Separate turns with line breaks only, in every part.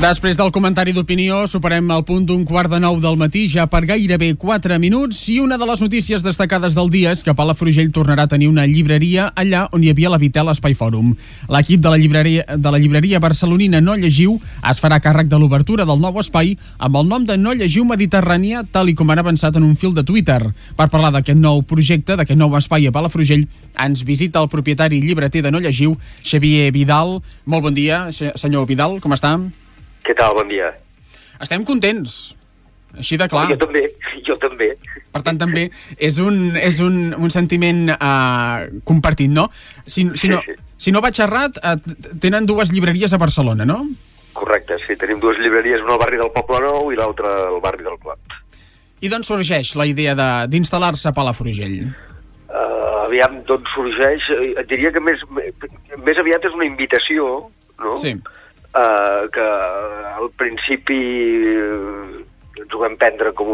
Després del comentari d'opinió, superem el punt d'un 8:45 del matí, ja per gairebé 4 minuts, i una de les notícies destacades del dia és que Palafrugell tornarà a tenir una llibreria allà on hi havia la Vitel Espai Fòrum. L'equip de la llibreria barcelonina No Llegiu es farà càrrec de l'obertura del nou espai amb el nom de No Llegiu Mediterrània, tal i com han avançat en un fil de Twitter. Per parlar d'aquest nou projecte, d'aquest nou espai a Palafrugell, ens visita el propietari llibreter de No Llegiu, Xavier Vidal. Molt bon dia, senyor Vidal, com està?
Què tal? Bon dia.
Estem contents, així de clar.
Jo també.
Per tant, també és un sentiment compartit, no? Si no vaig errat, tenen dues llibreries a Barcelona, no?
Correcte, sí. Tenim dues llibreries, una al barri del Poble Nou i l'altra al barri del Clot.
I d'on sorgeix la idea d'instal·lar-se a Palafrugell?
Aviam, d'on sorgeix? Et diria que més aviat és una invitació, no?
Sí.
Que al principi ens ho vam prendre com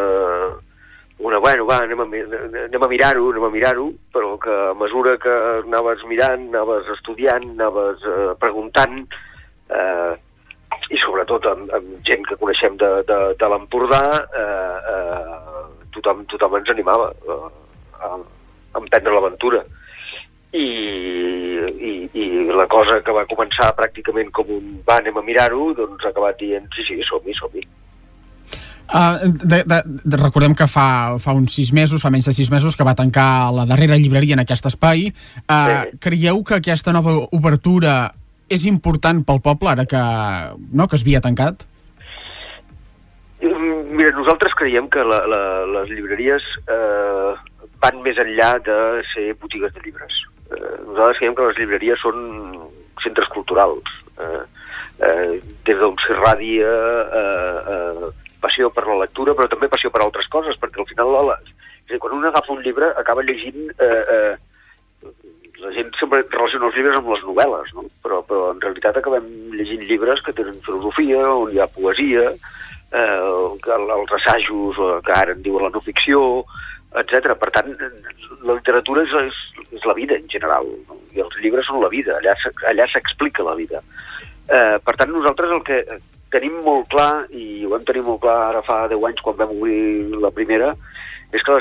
anem a mirar-ho, però que a mesura que anaves mirant, anaves estudiant, anaves preguntant, i sobretot amb gent que coneixem de l'Empordà, tothom ens animava a emprendre l'aventura. I la cosa que va començar pràcticament com anem a mirar-ho, doncs ha acabat dient sí, som-hi.
Recordem que fa uns 6 mesos, fa menys de 6 mesos, que va tancar la darrera llibreria en aquest espai. Creieu que aquesta nova obertura és important pel poble, ara que es havia tancat?
Mira, nosaltres creiem que les llibreries van més enllà de ser botigues de llibres. Nosaltres creiem que les llibreries són centres culturals, des d'on s'irradia passió per la lectura, però també passió per altres coses, perquè al final quan un agafa un llibre acaba llegint, la gent sempre relaciona els llibres amb les novel·les, no? Però en realitat acabem llegint llibres que tenen filosofia, on hi ha poesia, els assajos, que ara en diuen la no ficció, etc. Per tant, la literatura és la vida en general, no? I els llibres són la vida, allà s'explica la vida. Per tant, nosaltres el que tenim molt clar, i ho vam tenir molt clar ara fa 10 anys quan vam obrir la primera, és que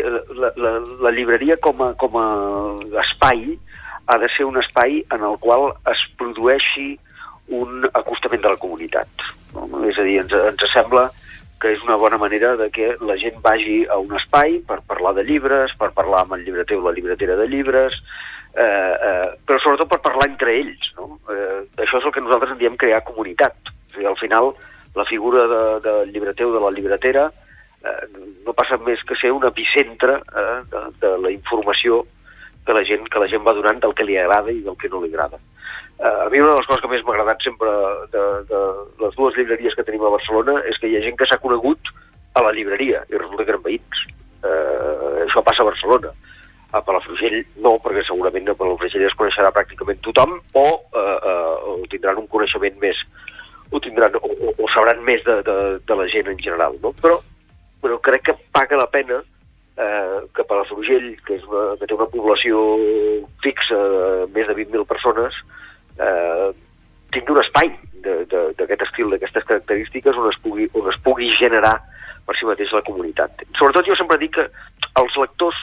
la llibreria com a espai ha de ser un espai en el qual es produeixi un acostament de la comunitat, no? És a dir, ens sembla que és una bona manera de que la gent vagi a un espai per parlar de llibres, per parlar amb el llibreter o la llibretera de llibres, però sobretot per parlar entre ells, no? Això és el que nosaltres en diem crear comunitat. O sigui, al final, la figura del llibreter o de la llibretera no passa més que ser un epicentre de la informació que la gent va donant del que li agrada i del que no li agrada. A mi una de les coses que més m'ha agradat sempre de les dues llibreries que tenim a Barcelona és que hi ha gent que s'ha conegut a la llibreria i resulta que eren veïns. Això passa a Barcelona. A Palafrugell no, perquè segurament a Palafrugell es coneixerà pràcticament tothom o tindran un coneixement més o sabran més de la gent en general, no? Però crec que paga la pena que Palafrugell, que té una població fixa de més de 20.000 persones, tingui un espai d'aquest estil, d'aquestes característiques, on es pugui generar per si mateix la comunitat. Sobretot jo sempre dic que els lectors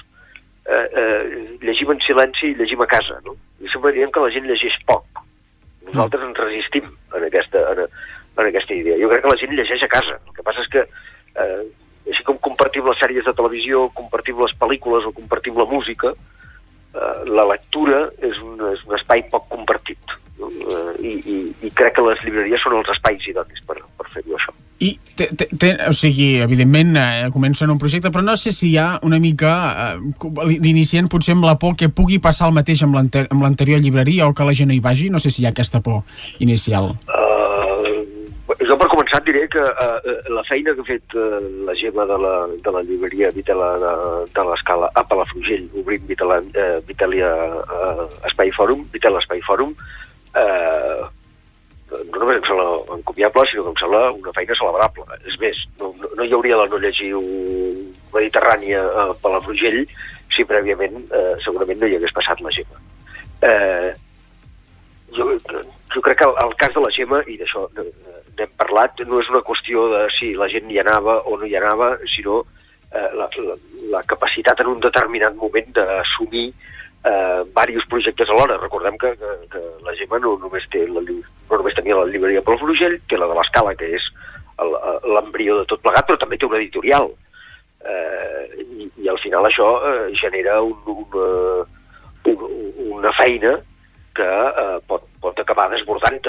llegim en silenci i llegim a casa, no? I sempre diem que la gent llegeix poc. Nosaltres ens resistim en aquesta idea. Jo crec que la gent llegeix a casa. El que passa és que així com compartim les sèries de televisió, compartim les pel·lícules o compartim la música, la lectura és un espai poc compartit, no? I crec que les llibreries són els espais idonis per fer-ho, això.
I, o sigui, evidentment comencen un projecte, però no sé si hi ha una mica l'iniciant potser amb la por que pugui passar el mateix amb l'anterior llibreria o que la gent no hi vagi. No sé si hi ha aquesta por inicial.
Jo per començar et diré que la feina que ha fet la Gemma de la llibreria Vitel de l'Escala a Palafrugell, obrint Vitel Espai Fòrum, no només em sembla encomiable, sinó que em sembla una feina celebrable. És més, no hi hauria la No Llegiu Mediterrània a Palafrugell si prèviament segurament no hi hagués passat la Gemma. Jo crec que el cas de la Gemma, i d'això n'hem parlat, no és una qüestió de si la gent hi anava o no hi anava, sinó la capacitat en un determinat moment d'assumir diversos projectes alhora. Recordem que la Gemma no només tenia la llibreria Palafrugell, té la de l'Escala, que és l'embrió de tot plegat, però també té una editorial. I al final això genera una feina que pot acabar desbordant-te.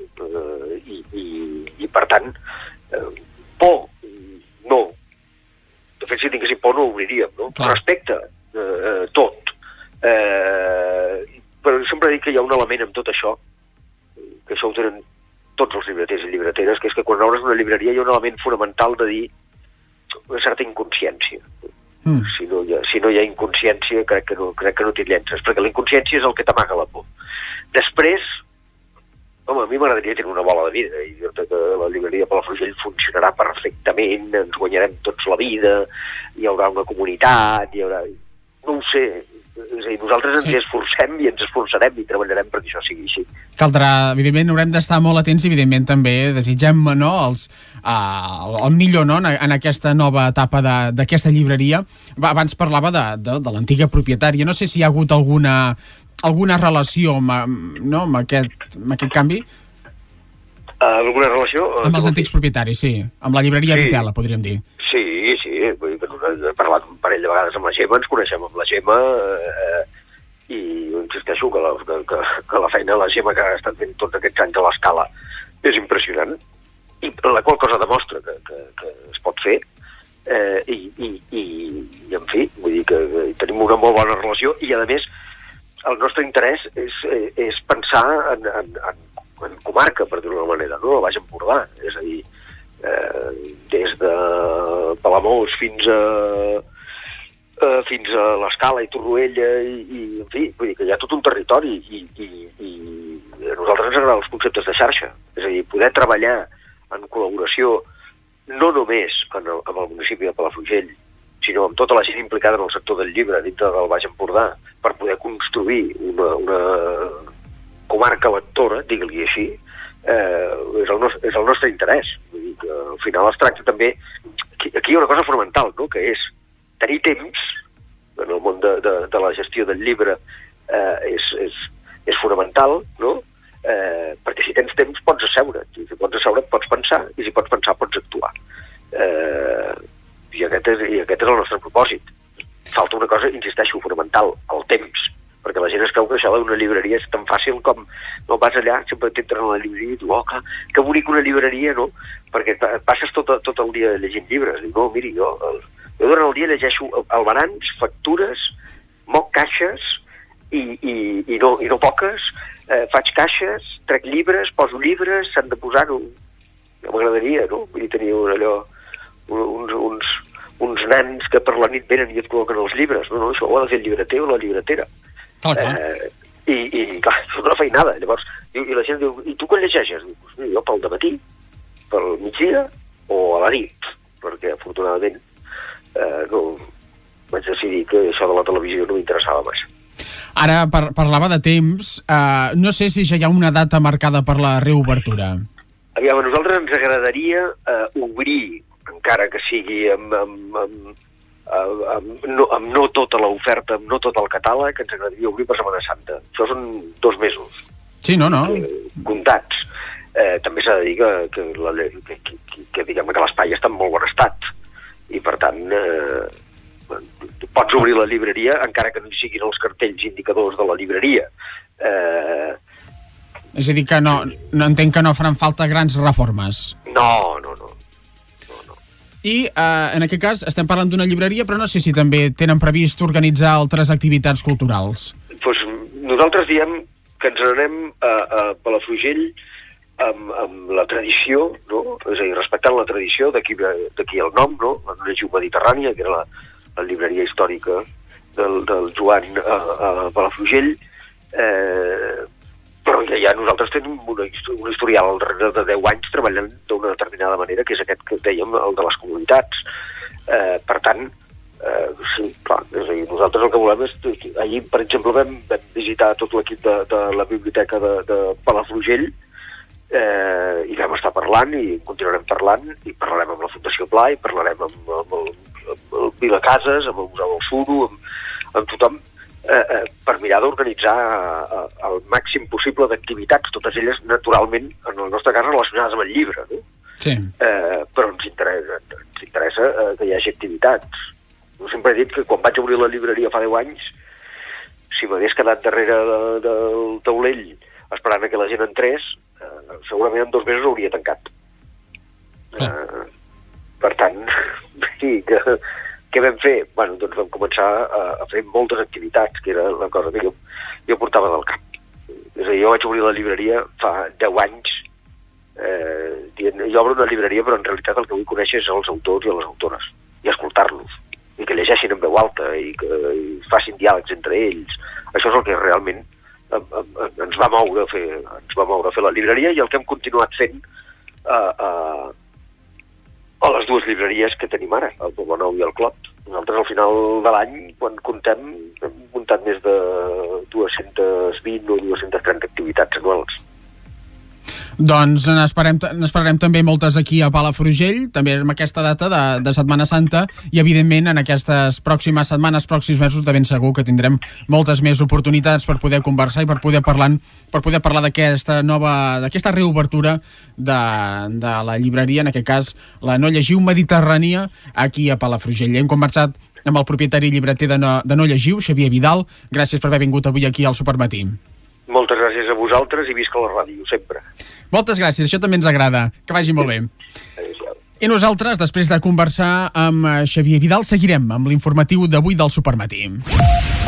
I per tant, por, no. De fet, si tinguéssim por no ho obriríem, no? Respecte, tot. Però sempre dic que hi ha un element en tot això, que això ho tenen tots els llibreters i llibreteres, que és que quan obres una llibreria hi ha un element fonamental de dir una certa inconsciència. Si no hi ha inconsciència, crec que no t'hi llences, perquè la inconsciència és el que t'amaga la por. Després, home, a mi m'agradaria tenir una bola de vida, i jo crec que la llibreria Palafrugell funcionarà perfectament, ens guanyarem tots la vida, hi haurà una comunitat, no ho sé. És a dir, nosaltres ens hi esforcem i ens esforçarem i treballarem perquè això sigui així.
Caldrà, evidentment, haurem d'estar molt atents i, evidentment, també desitgem el millor, no?, en aquesta nova etapa d'aquesta llibreria. Abans parlava de l'antiga propietària. No sé si hi ha hagut alguna relació amb aquest canvi.
Alguna relació?
Amb els antics propietaris, sí. Amb la llibreria Vitela, podríem dir.
Sí. Vull dir que he parlat un parell de vegades amb la Gemma, ens coneixem amb la Gemma, i insisteixo que la feina de la Gemma que ha estat fent tots aquests anys a l'Escala és impressionant, i la qual cosa demostra que es pot fer, i en fi, vull dir que tenim una molt bona relació, i a més el nostre interès és pensar en comarca, per dir-ho d'una manera, no? El Baix Empordà, és a dir, des de Palamós fins a l'Escala i Torroella, i en fi, vull dir que hi ha tot un territori, i a nosaltres ens agraden els conceptes de xarxa, és a dir, poder treballar en col·laboració no només amb el municipi de Palafrugell, sinó amb tota la gent implicada en el sector del llibre dintre del Baix Empordà, per poder construir una comarca lectora, digue-li així, és el nostre interès. Vull dir que al final es tracta també... Aquí hi ha una cosa fonamental, no?, que és tenir temps en el món de la gestió del llibre, és fonamental, no?, perquè si tens temps pots asseure't, i si pots asseure't pots pensar, i si pots pensar pots actuar. I aquest és el nostre propòsit. Falta una cosa, insisteixo, fonamental, el temps, perquè la gent es creu que això d'una llibreria és tan fàcil com no vas allà, sempre t'entren a la llibreria i diu, que bonic una llibreria, no? Perquè passes tot el dia llegint llibres. Diu, no, miri, jo durant el dia llegeixo albarans, factures, moc caixes i no poques, faig caixes, trec llibres, poso llibres, s'han de posar-ho. M'agradaria, no? Vull dir, tenir uns nans que per la nit venen i et col·loquen els llibres. No, això ho ha de fer el llibreter o la llibretera.
Clar.
I clar, és una feinada. Llavors, i la gent diu, i tu quan llegeixes? Diu, jo pel dematí, pel migdia o a la nit, perquè afortunadament vaig decidir que això de la televisió no m'interessava massa.
Ara parlava de temps, no sé si ja hi ha una data marcada per la reobertura.
Aviam, a nosaltres ens agradaria obrir, encara que sigui amb no tota l'oferta, amb no tot el catàleg, ens agradaria obrir per Setmana Santa. Això són 2 mesos.
Sí, no.
Comptats. També s'ha de dir que diguem que l'espai està en molt bon estat. I, per tant, pots obrir la llibreria encara que no hi siguin els cartells indicadors de la llibreria.
És a dir, que no entenc que no faran falta grans reformes.
No.
I, en aquest cas, estem parlant d'una llibreria, però no sé si també tenen previst organitzar altres activitats culturals.
Doncs nosaltres diem que ens n'anem a Palafrugell amb la tradició, no? És a dir, respectant la tradició, d'aquí el nom, no? La Regió Mediterrània, que era la llibreria històrica del Joan a Palafrugell, però ja nosaltres tenim un historial al darrere de 10 anys treballant d'una determinada manera, que és aquest que dèiem, el de les comunitats. Per tant, sí, clar, és a dir, nosaltres el que volem és... Ahir, per exemple, vam visitar tot l'equip de la biblioteca de Palafrugell, i vam estar parlant i continuarem parlant, i parlarem amb la Fundació Pla, i parlarem amb el Vilacases, amb el Museu del Suro, amb tothom, per mirar d'organitzar el màxim possible d'activitats, totes elles naturalment en el nostre cas relacionades amb el llibre, no?
Sí.
Però ens interessa que hi hagi activitats. Jo sempre he dit que quan vaig obrir la llibreria fa 10 anys, si m'hagués quedat darrere del taulell esperant que la gent entrés, segurament en 2 mesos hauria tancat. Per tant, sí, què vam fer? Bueno, doncs vam començar a fer moltes activitats, que era la cosa que jo portava del cap. És a dir, jo vaig obrir la llibreria fa 10 anys, dient, jo obro una llibreria, però en realitat el que vull conèixer és els autors i les autores, i escoltar-los, i que llegeixin en veu alta, i que facin diàlegs entre ells. Això és el que realment ens va moure a fer la llibreria, i el que hem continuat fent a les 2 llibreries que tenim ara, el Poblenou i el Clot. Nosaltres al final de l'any, quan comptem, hem muntat més de 220 o 230 activitats anuals.
Doncs n'esperarem també moltes aquí a Palafrugell, també amb aquesta data de Setmana Santa, i evidentment en aquestes pròximes setmanes, pròxims mesos, de ben segur que tindrem moltes més oportunitats per poder conversar i per poder parlar d'aquesta reobertura de la llibreria, en aquest cas la No Llegiu Mediterrània, aquí a Palafrugell. Hem conversat amb el propietari i llibreter de No Llegiu, Xavier Vidal. Gràcies per haver vingut avui aquí al Supermatí.
Moltes gràcies a vosaltres i visca la ràdio, sempre.
Moltes gràcies, això també ens agrada. Que vagi molt bé.
Adéu-siau.
I nosaltres, després de conversar amb Xavier Vidal, seguirem amb l'informatiu d'avui del Supermatí.